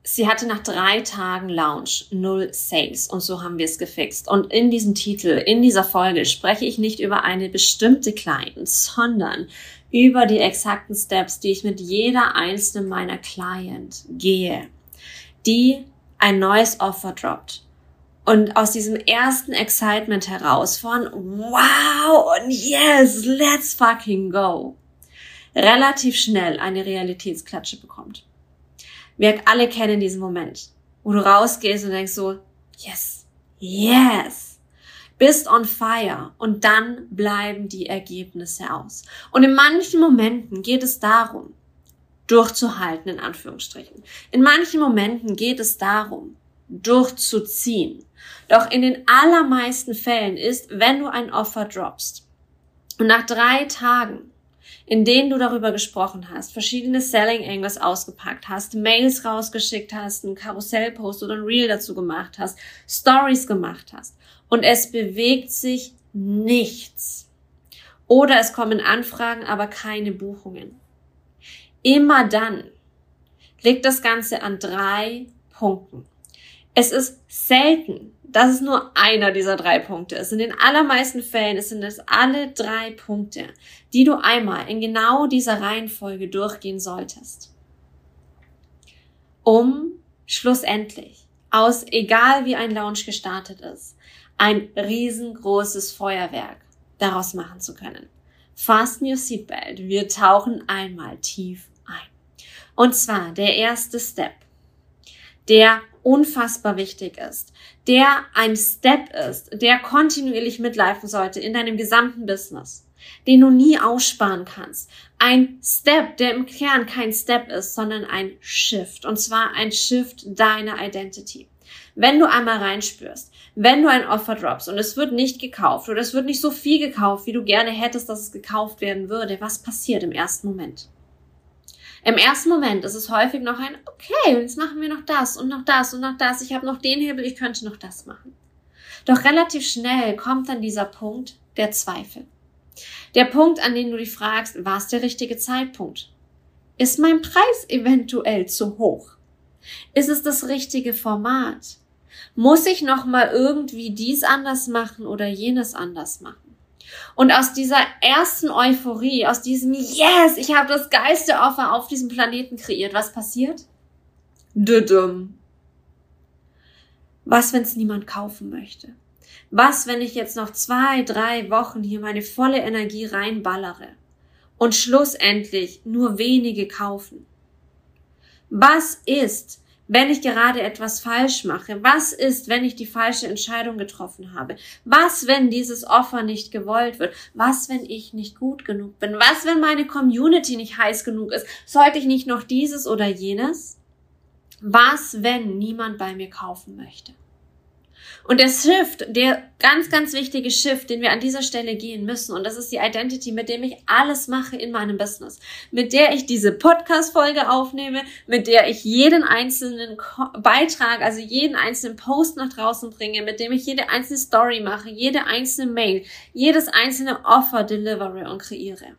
Sie hatte nach 3 Tagen Launch 0 Sales und so haben wir es gefixt. Und in diesem Titel, in dieser Folge spreche ich nicht über eine bestimmte Client, sondern über die exakten Steps, die ich mit jeder einzelnen meiner Client gehe, die ein neues Offer droppt. Und aus diesem ersten Excitement heraus von wow und yes, let's fucking go, relativ schnell eine Realitätsklatsche bekommt. Wir alle kennen diesen Moment, wo du rausgehst und denkst so, yes, yes, bist on fire und dann bleiben die Ergebnisse aus. Und in manchen Momenten geht es darum, durchzuhalten, in Anführungsstrichen. In manchen Momenten geht es darum, durchzuziehen. Doch in den allermeisten Fällen ist, wenn du ein Offer droppst und nach 3 Tagen, in denen du darüber gesprochen hast, verschiedene Selling Angles ausgepackt hast, Mails rausgeschickt hast, einen Karussellpost oder ein Reel dazu gemacht hast, Stories gemacht hast und es bewegt sich nichts. Oder es kommen Anfragen, aber keine Buchungen. Immer dann liegt das Ganze an 3 Punkten. Es ist selten, dass es nur einer dieser 3 Punkte ist. In den allermeisten Fällen sind es alle 3 Punkte, die du einmal in genau dieser Reihenfolge durchgehen solltest, um schlussendlich aus, egal wie ein Launch gestartet ist, ein riesengroßes Feuerwerk daraus machen zu können. Fasten your seatbelt. Wir tauchen einmal tief ein. Und zwar der erste Step, der unfassbar wichtig ist, der ein Step ist, der kontinuierlich mitlaufen sollte in deinem gesamten Business, den du nie aussparen kannst. Ein Step, der im Kern kein Step ist, sondern ein Shift. Und zwar ein Shift deiner Identity. Wenn du einmal reinspürst, wenn du ein Offer droppst und es wird nicht gekauft oder es wird nicht so viel gekauft, wie du gerne hättest, dass es gekauft werden würde, was passiert im ersten Moment? Im ersten Moment ist es häufig noch ein, okay, jetzt machen wir noch das und noch das und noch das. Ich habe noch den Hebel, ich könnte noch das machen. Doch relativ schnell kommt dann dieser Punkt der Zweifel. Der Punkt, an dem du dich fragst, war es der richtige Zeitpunkt? Ist mein Preis eventuell zu hoch? Ist es das richtige Format? Muss ich nochmal irgendwie dies anders machen oder jenes anders machen? Und aus dieser ersten Euphorie, aus diesem Yes, ich habe das geilste Offer auf diesem Planeten kreiert, was passiert? Düdüm. Was, wenn es niemand kaufen möchte? Was, wenn ich jetzt noch 2, 3 Wochen hier meine volle Energie reinballere und schlussendlich nur wenige kaufen? Was ist, wenn ich gerade etwas falsch mache? Was ist, wenn ich die falsche Entscheidung getroffen habe? Was, wenn dieses Offer nicht gewollt wird? Was, wenn ich nicht gut genug bin? Was, wenn meine Community nicht heiß genug ist? Sollte ich nicht noch dieses oder jenes? Was, wenn niemand bei mir kaufen möchte? Und der Shift, der ganz, ganz wichtige Shift, den wir an dieser Stelle gehen müssen, und das ist die Identity, mit dem ich alles mache in meinem Business, mit der ich diese Podcast-Folge aufnehme, mit der ich jeden einzelnen Beitrag, also jeden einzelnen Post nach draußen bringe, mit dem ich jede einzelne Story mache, jede einzelne Mail, jedes einzelne Offer delivere und kreiere,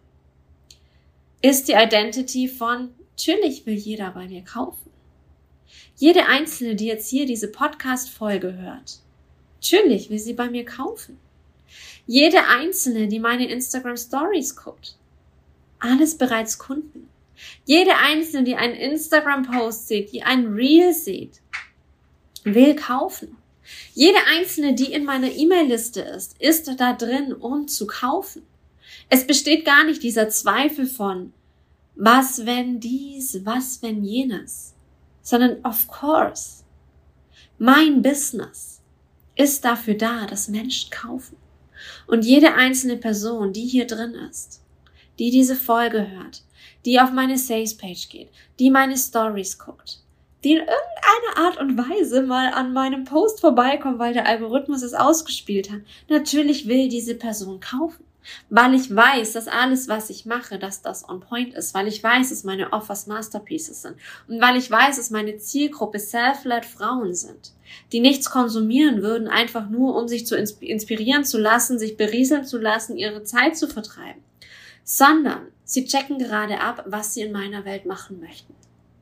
ist die Identity von, natürlich will jeder bei mir kaufen. Jede Einzelne, die jetzt hier diese Podcast-Folge hört, natürlich will sie bei mir kaufen. Jede Einzelne, die meine Instagram-Stories guckt, alles bereits Kunden. Jede Einzelne, die einen Instagram-Post sieht, die ein Reel sieht, will kaufen. Jede Einzelne, die in meiner E-Mail-Liste ist da drin, um zu kaufen. Es besteht gar nicht dieser Zweifel von, was wenn dies, was wenn jenes, sondern of course, mein Business ist dafür da, dass Menschen kaufen. Und jede einzelne Person, die hier drin ist, die diese Folge hört, die auf meine Sales-Page geht, die meine Stories guckt, die in irgendeiner Art und Weise mal an meinem Post vorbeikommt, weil der Algorithmus es ausgespielt hat, natürlich will diese Person kaufen. Weil ich weiß, dass alles, was ich mache, dass das on point ist, weil ich weiß, dass meine Offers Masterpieces sind und weil ich weiß, dass meine Zielgruppe self-led Frauen sind, die nichts konsumieren würden, einfach nur, um sich zu inspirieren zu lassen, sich berieseln zu lassen, ihre Zeit zu vertreiben, sondern sie checken gerade ab, was sie in meiner Welt machen möchten.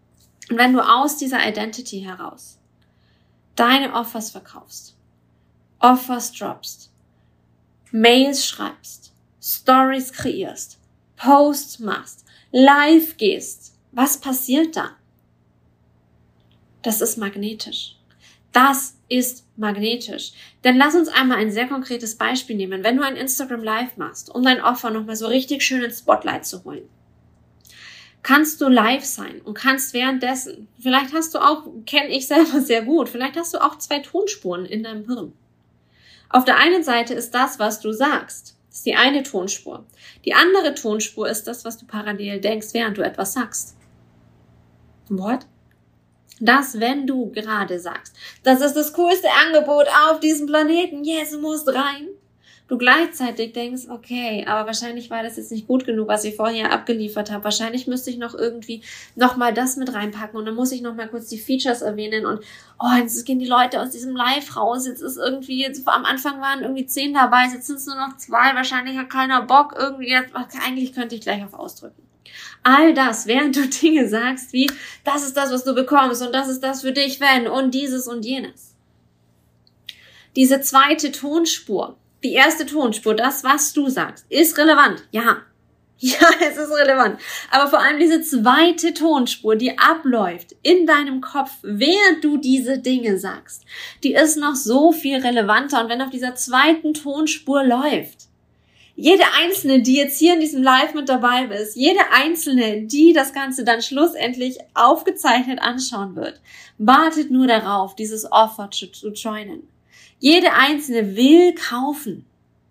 Und wenn du aus dieser Identity heraus deine Offers verkaufst, Offers droppst, Mails schreibst, Stories kreierst, Posts machst, live gehst, was passiert dann? Das ist magnetisch. Das ist magnetisch. Denn lass uns einmal ein sehr konkretes Beispiel nehmen. Wenn du ein Instagram Live machst, um dein Offer nochmal so richtig schön ins Spotlight zu holen, kannst du live sein und kannst währenddessen, vielleicht hast du auch, kenne ich selber sehr gut, vielleicht hast du auch 2 Tonspuren in deinem Hirn. Auf der einen Seite ist das, was du sagst. Das ist die eine Tonspur. Die andere Tonspur ist das, was du parallel denkst, während du etwas sagst. What? Das, wenn du gerade sagst, das ist das coolste Angebot auf diesem Planeten, yes, du musst rein. Du gleichzeitig denkst, okay, aber wahrscheinlich war das jetzt nicht gut genug, was ich vorher abgeliefert habe. Wahrscheinlich müsste ich noch irgendwie nochmal das mit reinpacken und dann muss ich nochmal kurz die Features erwähnen und jetzt gehen die Leute aus diesem Live raus. Jetzt ist irgendwie, jetzt am Anfang waren irgendwie 10 dabei, jetzt sind es nur noch 2, wahrscheinlich hat keiner Bock irgendwie, eigentlich könnte ich gleich auf ausdrücken. All das, während du Dinge sagst wie, das ist das, was du bekommst und das ist das für dich, wenn und dieses und jenes. Diese zweite Tonspur, die erste Tonspur, das, was du sagst, ist relevant. Ja, es ist relevant. Aber vor allem diese zweite Tonspur, die abläuft in deinem Kopf, während du diese Dinge sagst, die ist noch so viel relevanter. Und wenn auf dieser zweiten Tonspur läuft, jede Einzelne, die jetzt hier in diesem Live mit dabei ist, jede Einzelne, die das Ganze dann schlussendlich aufgezeichnet anschauen wird, wartet nur darauf, dieses Offer zu joinen. Jede Einzelne will kaufen.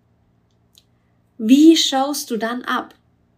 Wie showst du dann ab?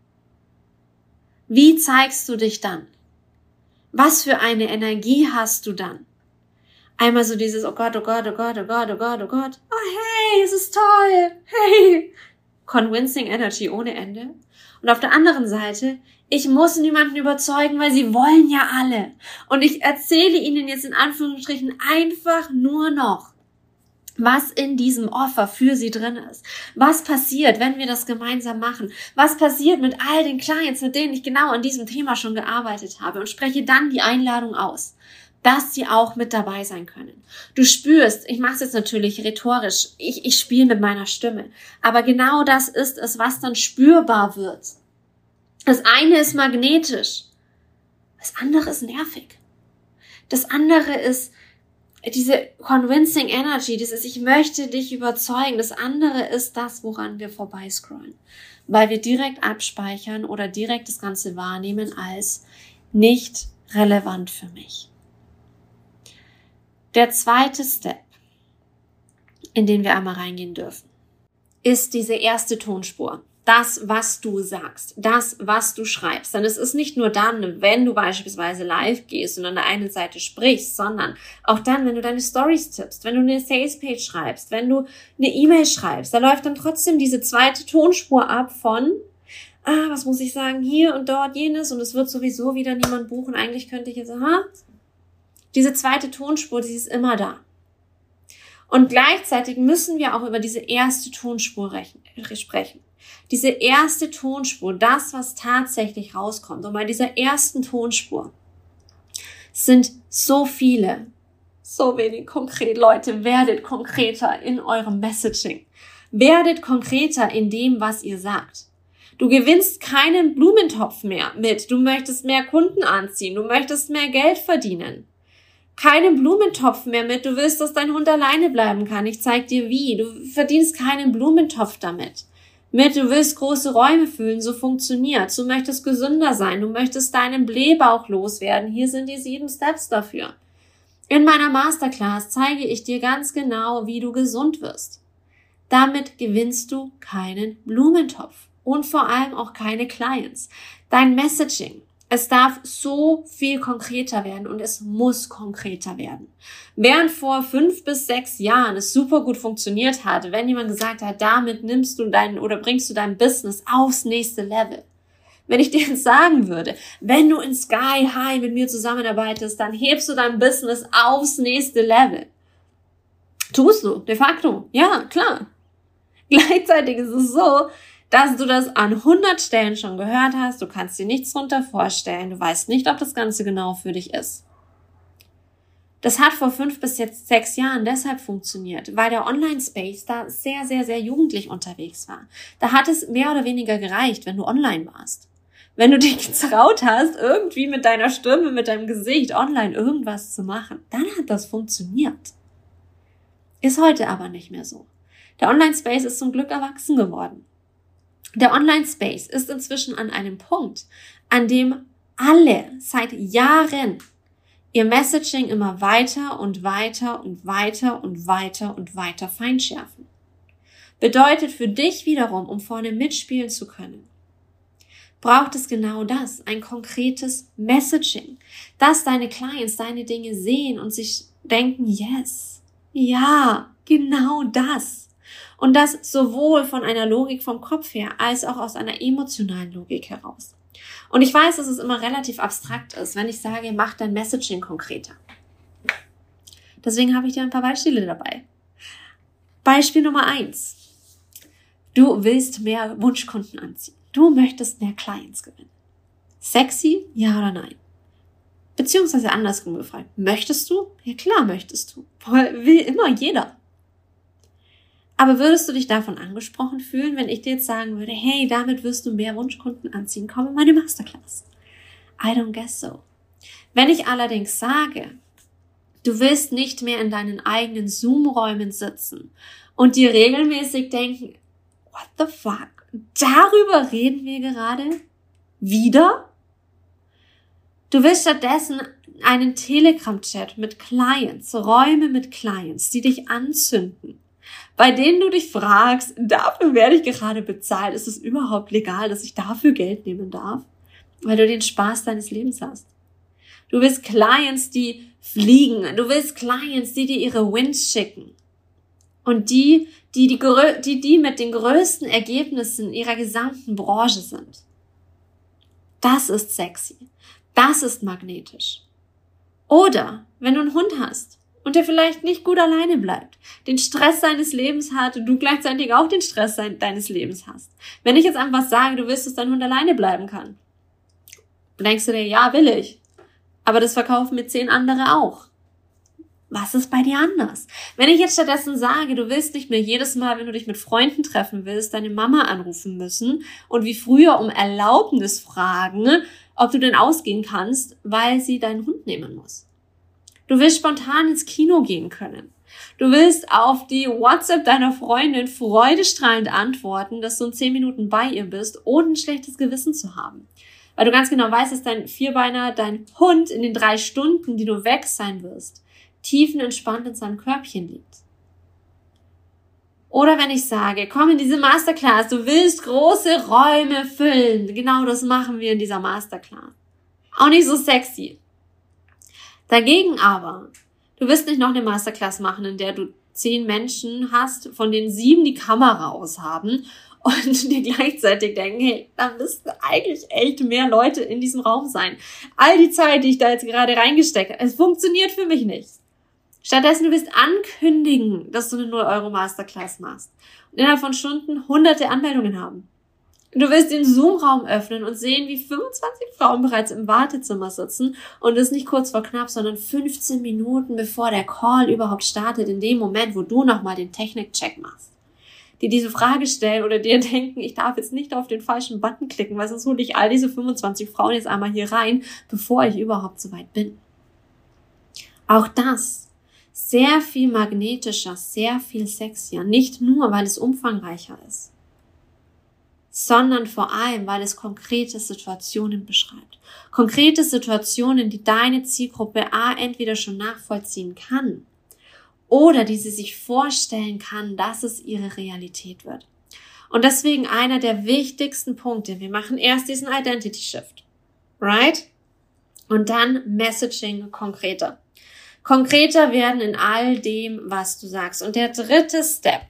Wie zeigst du dich dann? Was für eine Energie hast du dann? Einmal so dieses, oh Gott, oh Gott, oh Gott, oh Gott, oh Gott, oh Gott. Oh hey, es ist toll. Hey. Convincing Energy ohne Ende. Und auf der anderen Seite, ich muss niemanden überzeugen, weil sie wollen ja alle. Und ich erzähle ihnen jetzt in Anführungsstrichen einfach nur noch, was in diesem Offer für sie drin ist. Was passiert, wenn wir das gemeinsam machen? Was passiert mit all den Clients, mit denen ich genau an diesem Thema schon gearbeitet habe? Und spreche dann die Einladung aus, dass sie auch mit dabei sein können. Du spürst, ich mache es jetzt natürlich rhetorisch, ich spiele mit meiner Stimme, aber genau das ist es, was dann spürbar wird. Das eine ist magnetisch, das andere ist nervig. Das andere ist diese Convincing Energy, dieses ich möchte dich überzeugen. Das andere ist das, woran wir vorbeiscrollen, weil wir direkt abspeichern oder direkt das Ganze wahrnehmen als nicht relevant für mich. Der zweite Step, in den wir einmal reingehen dürfen, ist diese erste Tonspur. Das, was du sagst, das, was du schreibst. Denn es ist nicht nur dann, wenn du beispielsweise live gehst und an der einen Seite sprichst, sondern auch dann, wenn du deine Stories tippst, wenn du eine Salespage schreibst, wenn du eine E-Mail schreibst, da läuft dann trotzdem diese zweite Tonspur ab von, was muss ich sagen, hier und dort jenes und es wird sowieso wieder niemand buchen. Eigentlich könnte ich jetzt, diese zweite Tonspur, die ist immer da. Und gleichzeitig müssen wir auch über diese erste Tonspur sprechen. Diese erste Tonspur, das, was tatsächlich rauskommt. Und bei dieser ersten Tonspur sind so viele, so wenig konkret. Leute, werdet konkreter in eurem Messaging. Werdet konkreter in dem, was ihr sagt. Du gewinnst keinen Blumentopf mehr mit. Du möchtest mehr Kunden anziehen. Du möchtest mehr Geld verdienen. Keinen Blumentopf mehr mit, du willst, dass dein Hund alleine bleiben kann. Ich zeig dir wie. Du verdienst keinen Blumentopf damit. Du willst große Räume füllen, so funktioniert's. Du möchtest gesünder sein, du möchtest deinen Blähbauch loswerden. Hier sind die 7 Steps dafür. In meiner Masterclass zeige ich dir ganz genau, wie du gesund wirst. Damit gewinnst du keinen Blumentopf und vor allem auch keine Clients. Dein Messaging. Es darf so viel konkreter werden und es muss konkreter werden. Während vor 5 bis 6 Jahren es super gut funktioniert hat, wenn jemand gesagt hat, damit bringst du dein Business aufs nächste Level. Wenn ich dir jetzt sagen würde, wenn du in Sky High mit mir zusammenarbeitest, dann hebst du dein Business aufs nächste Level. Tust du, de facto, ja, klar. Gleichzeitig ist es so, dass du das an 100 Stellen schon gehört hast, du kannst dir nichts drunter vorstellen, du weißt nicht, ob das Ganze genau für dich ist. Das hat vor 5 bis jetzt 6 Jahren deshalb funktioniert, weil der Online-Space da sehr, sehr, sehr jugendlich unterwegs war. Da hat es mehr oder weniger gereicht, wenn du online warst. Wenn du dich getraut hast, irgendwie mit deiner Stimme, mit deinem Gesicht online irgendwas zu machen, dann hat das funktioniert. Ist heute aber nicht mehr so. Der Online-Space ist zum Glück erwachsen geworden. Der Online-Space ist inzwischen an einem Punkt, an dem alle seit Jahren ihr Messaging immer weiter und weiter und weiter und weiter und weiter feinschärfen. Bedeutet für dich wiederum, um vorne mitspielen zu können, braucht es genau das, ein konkretes Messaging, dass deine Clients deine Dinge sehen und sich denken, yes, ja, genau das. Und das sowohl von einer Logik vom Kopf her, als auch aus einer emotionalen Logik heraus. Und ich weiß, dass es immer relativ abstrakt ist, wenn ich sage, mach dein Messaging konkreter. Deswegen habe ich dir ein paar Beispiele dabei. Beispiel Nummer 1. Du willst mehr Wunschkunden anziehen. Du möchtest mehr Clients gewinnen. Sexy? Ja oder nein? Beziehungsweise andersrum gefragt. Möchtest du? Ja klar möchtest du. Will immer jeder. Aber würdest du dich davon angesprochen fühlen, wenn ich dir jetzt sagen würde, hey, damit wirst du mehr Wunschkunden anziehen, komm in meine Masterclass? I don't guess so. Wenn ich allerdings sage, du willst nicht mehr in deinen eigenen Zoom-Räumen sitzen und dir regelmäßig denken, what the fuck, darüber reden wir gerade? Wieder? Du willst stattdessen einen Telegram-Chat mit Clients, Räume mit Clients, die dich anzünden, bei denen du dich fragst, dafür werde ich gerade bezahlt, ist es überhaupt legal, dass ich dafür Geld nehmen darf? Weil du den Spaß deines Lebens hast. Du willst Clients, die fliegen, du willst Clients, die dir ihre Wins schicken und die mit den größten Ergebnissen ihrer gesamten Branche sind. Das ist sexy. Das ist magnetisch. Oder wenn du einen Hund hast und der vielleicht nicht gut alleine bleibt, den Stress seines Lebens hat und du gleichzeitig auch den Stress deines Lebens hast. Wenn ich jetzt einfach sage, du willst, dass dein Hund alleine bleiben kann, dann denkst du dir, ja, will ich. Aber das verkaufen mir 10 andere auch. Was ist bei dir anders? Wenn ich jetzt stattdessen sage, du willst nicht mehr jedes Mal, wenn du dich mit Freunden treffen willst, deine Mama anrufen müssen und wie früher um Erlaubnis fragen, ob du denn ausgehen kannst, weil sie deinen Hund nehmen muss. Du willst spontan ins Kino gehen können. Du willst auf die WhatsApp deiner Freundin freudestrahlend antworten, dass du in 10 Minuten bei ihr bist, ohne ein schlechtes Gewissen zu haben. Weil du ganz genau weißt, dass dein Vierbeiner, dein Hund in den 3 Stunden, die du weg sein wirst, tiefenentspannt in seinem Körbchen liegt. Oder wenn ich sage, komm in diese Masterclass, du willst große Räume füllen. Genau das machen wir in dieser Masterclass. Auch nicht so sexy. Dagegen aber, du wirst nicht noch eine Masterclass machen, in der du 10 Menschen hast, von denen 7 die Kamera aushaben und dir gleichzeitig denken, hey, da müssten eigentlich echt mehr Leute in diesem Raum sein. All die Zeit, die ich da jetzt gerade reingesteckt habe, es funktioniert für mich nicht. Stattdessen, du wirst ankündigen, dass du eine 0 € Masterclass machst und innerhalb von Stunden hunderte Anmeldungen haben. Du wirst den Zoom-Raum öffnen und sehen, wie 25 Frauen bereits im Wartezimmer sitzen und es nicht kurz vor knapp, sondern 15 Minuten bevor der Call überhaupt startet, in dem Moment, wo du nochmal den Technik-Check machst. Die diese Frage stellen oder dir denken, ich darf jetzt nicht auf den falschen Button klicken, weil sonst hole ich all diese 25 Frauen jetzt einmal hier rein, bevor ich überhaupt so weit bin. Auch das sehr viel magnetischer, sehr viel sexier, nicht nur, weil es umfangreicher ist, sondern vor allem, weil es konkrete Situationen beschreibt. Konkrete Situationen, die deine Zielgruppe entweder schon nachvollziehen kann oder die sie sich vorstellen kann, dass es ihre Realität wird. Und deswegen einer der wichtigsten Punkte, wir machen erst diesen Identity Shift, right? Und dann Messaging konkreter. Konkreter werden in all dem, was du sagst. Und der dritte Step,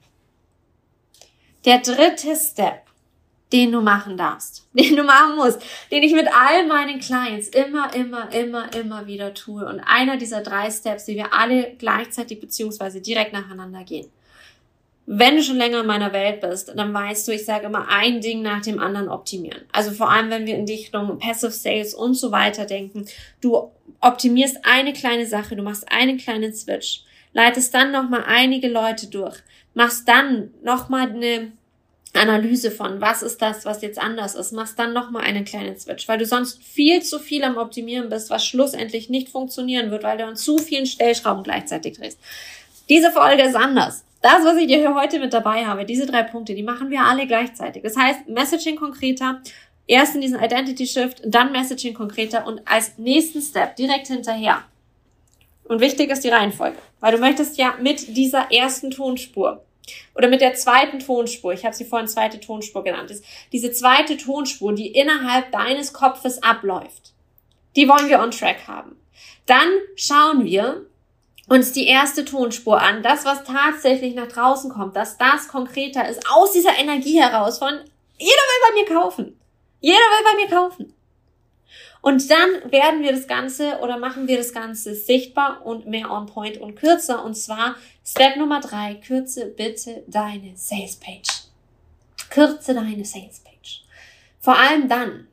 den du machen darfst, den du machen musst, den ich mit all meinen Clients immer wieder tue. Und einer dieser 3 Steps, die wir alle gleichzeitig beziehungsweise direkt nacheinander gehen. Wenn du schon länger in meiner Welt bist, dann weißt du, ich sage immer ein Ding nach dem anderen optimieren. Also vor allem, wenn wir in Richtung Passive Sales und so weiter denken, du optimierst eine kleine Sache, du machst einen kleinen Switch, leitest dann nochmal einige Leute durch, machst dann nochmal eine Analyse von, was ist das, was jetzt anders ist, machst dann nochmal einen kleinen Switch, weil du sonst viel zu viel am Optimieren bist, was schlussendlich nicht funktionieren wird, weil du an zu vielen Stellschrauben gleichzeitig drehst. Diese Folge ist anders. Das, was ich dir hier heute mit dabei habe, diese 3 Punkte, die machen wir alle gleichzeitig. Das heißt, Messaging konkreter, erst in diesen Identity Shift, dann Messaging konkreter und als nächsten Step direkt hinterher. Und wichtig ist die Reihenfolge, weil du möchtest ja mit dieser ersten Tonspur oder mit der zweiten Tonspur, ich habe sie vorhin zweite Tonspur genannt, diese zweite Tonspur, die innerhalb deines Kopfes abläuft, die wollen wir on track haben. Dann schauen wir uns die erste Tonspur an, das, was tatsächlich nach draußen kommt, dass das konkreter ist, aus dieser Energie heraus von, jeder will bei mir kaufen. Jeder will bei mir kaufen. Und dann werden wir das Ganze oder machen wir das Ganze sichtbar und mehr on point und kürzer. Und zwar Step Nummer 3, kürze bitte deine Sales Page. Kürze deine Sales Page. Vor allem dann,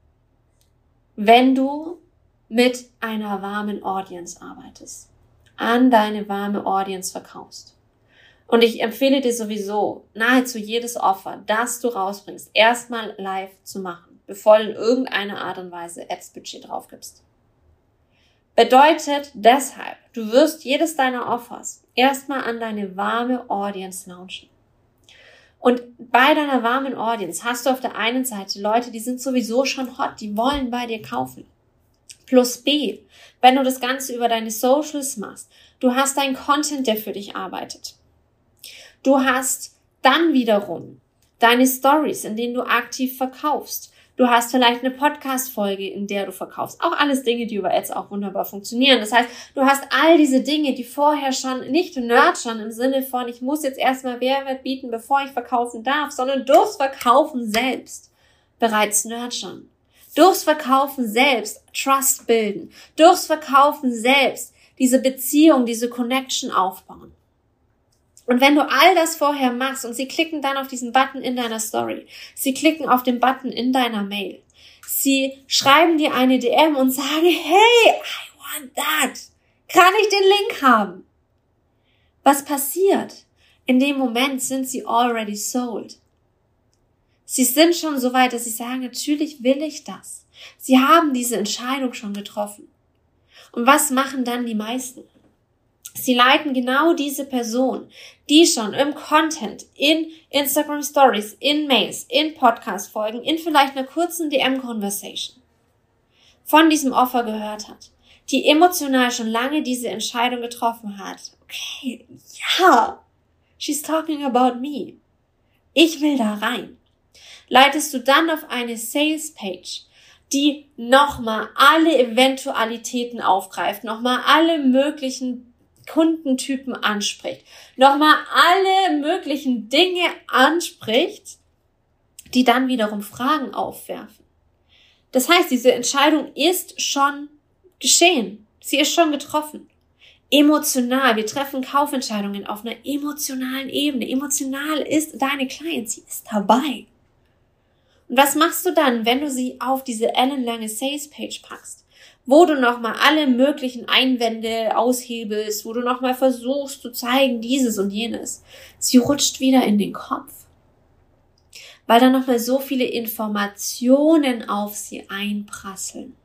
wenn du mit einer warmen Audience arbeitest, an deine warme Audience verkaufst. Und ich empfehle dir sowieso, nahezu jedes Offer, das du rausbringst, erstmal live zu machen, bevor du in irgendeiner Art und Weise Ads-Budget drauf gibst. Bedeutet deshalb, du wirst jedes deiner Offers erstmal an deine warme Audience launchen. Und bei deiner warmen Audience hast du auf der einen Seite Leute, die sind sowieso schon hot, die wollen bei dir kaufen. Plus B, wenn du das Ganze über deine Socials machst, du hast deinen Content, der für dich arbeitet. Du hast dann wiederum deine Stories, in denen du aktiv verkaufst. Du hast vielleicht eine Podcast-Folge, in der du verkaufst. Auch alles Dinge, die über Ads auch wunderbar funktionieren. Das heißt, du hast all diese Dinge, die vorher schon nicht nurturen im Sinne von, ich muss jetzt erstmal Mehrwert bieten, bevor ich verkaufen darf, sondern durchs Verkaufen selbst bereits nurturen. Durchs Verkaufen selbst Trust bilden. Durchs Verkaufen selbst diese Beziehung, diese Connection aufbauen. Und wenn du all das vorher machst und sie klicken dann auf diesen Button in deiner Story, sie klicken auf den Button in deiner Mail, sie schreiben dir eine DM und sagen, hey, I want that. Kann ich den Link haben? Was passiert? In dem Moment sind sie already sold. Sie sind schon so weit, dass sie sagen, natürlich will ich das. Sie haben diese Entscheidung schon getroffen. Und was machen dann die meisten? Sie leiten genau diese Person, die schon im Content, in Instagram Stories, in Mails, in Podcast-Folgen, in vielleicht einer kurzen DM-Conversation von diesem Offer gehört hat, die emotional schon lange diese Entscheidung getroffen hat. Okay, ja, she's talking about me. Ich will da rein. Leitest du dann auf eine Sales-Page, die nochmal alle Eventualitäten aufgreift, nochmal alle möglichen Kundentypen anspricht, nochmal alle möglichen Dinge anspricht, die dann wiederum Fragen aufwerfen. Das heißt, diese Entscheidung ist schon geschehen. Sie ist schon getroffen. Emotional. Wir treffen Kaufentscheidungen auf einer emotionalen Ebene. Emotional ist deine Client. Sie ist dabei. Und was machst du dann, wenn du sie auf diese ellenlange Sales-Page packst, wo du nochmal alle möglichen Einwände aushebelst, wo du nochmal versuchst zu zeigen, dieses und jenes? Sie rutscht wieder in den Kopf, weil da nochmal so viele Informationen auf sie einprasseln,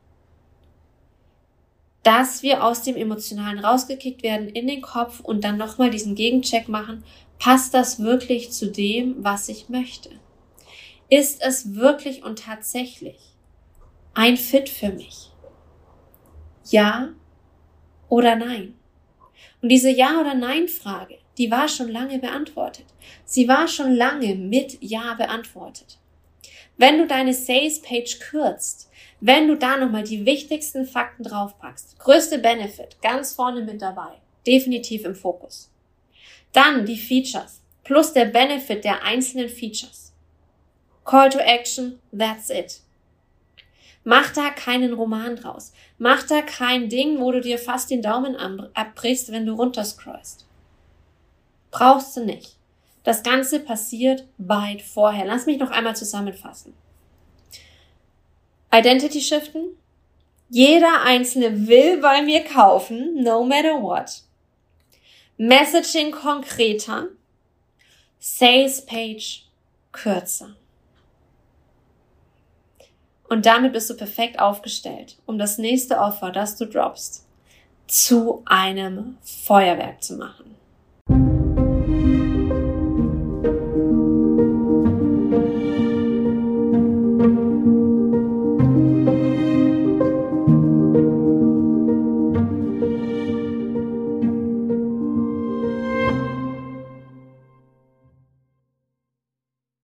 dass wir aus dem Emotionalen rausgekickt werden in den Kopf und dann nochmal diesen Gegencheck machen, passt das wirklich zu dem, was ich möchte? Ist es wirklich und tatsächlich ein Fit für mich? Ja oder nein? Und diese Ja- oder Nein-Frage, die war schon lange beantwortet. Sie war schon lange mit Ja beantwortet. Wenn du deine Sales-Page kürzt, wenn du da nochmal die wichtigsten Fakten draufpackst, größte Benefit, ganz vorne mit dabei, definitiv im Fokus. Dann die Features, plus der Benefit der einzelnen Features. Call to Action, that's it. Mach da keinen Roman draus. Mach da kein Ding, wo du dir fast den Daumen abbrichst, wenn du runterscrollst. Brauchst du nicht. Das Ganze passiert weit vorher. Lass mich noch einmal zusammenfassen. Identity shiften. Jeder Einzelne will bei mir kaufen, no matter what. Messaging konkreter. Sales Page kürzer. Und damit bist du perfekt aufgestellt, um das nächste Offer, das du droppst, zu einem Feuerwerk zu machen.